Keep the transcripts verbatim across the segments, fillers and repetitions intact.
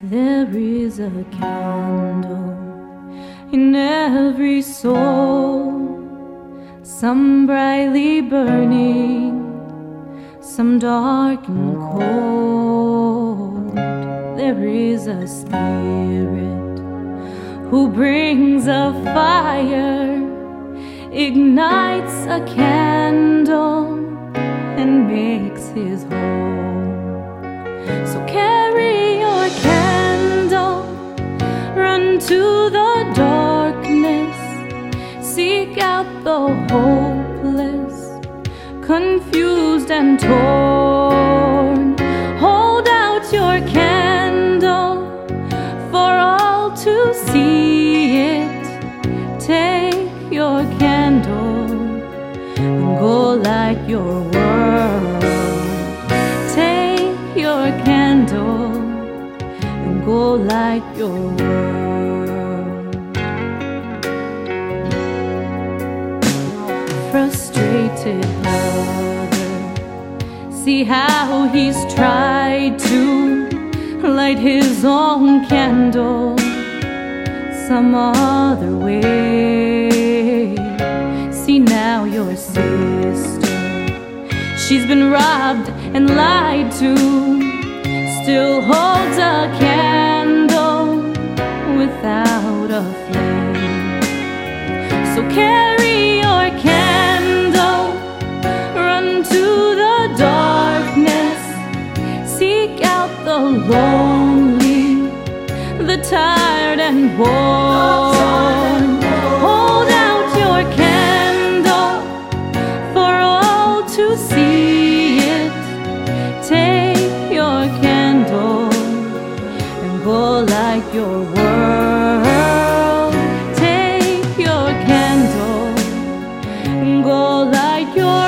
There is a candle in every soul, some brightly burning, some dark and cold. There is a spirit who brings a fire, ignites a candle, and makes his home. So carry your candle, run to the darkness, seek out the hopeless, confused and torn. Hold out your candle for all to see it. Take your candle and go light your world. Take your candle and go light your world. Frustrated brother, see how he's tried to light his own candle some other way. See now your sister, she's been robbed and lied to, still holds a candle without a flame. So carry your candle, run to the darkness, seek out the lonely, the tired and worn. Hold out your candle for all to see it. Take your candle and go light your world. Take your candle and go light your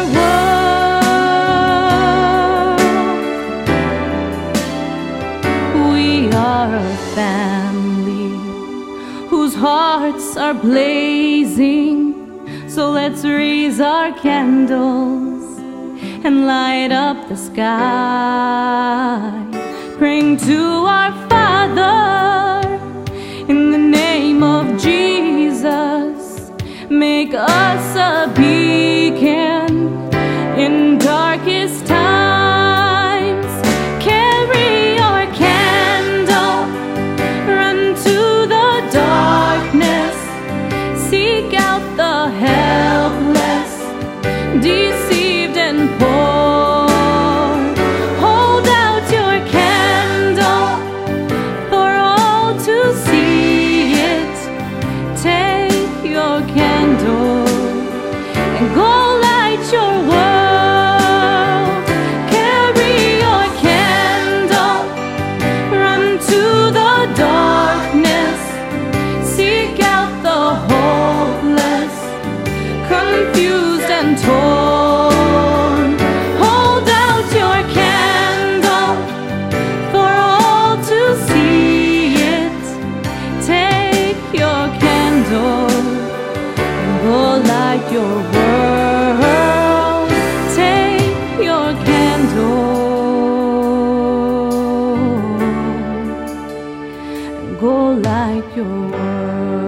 world. We are a family whose hearts are blazing, so let's raise our candles and light up the sky, praying to our Father in the name of Jesus. Make us a beacon in darkest times. Carry your candle, run to the darkness, seek out the helpless, deceived and poor. Hold out your candle for all to see it. Take your candle and go light your world. Carry your candle, run to the darkness, seek out the hopeless, confused and torn. Hold out your candle for all to see it. Take your candle and go light your world. Take your candle and go light your world.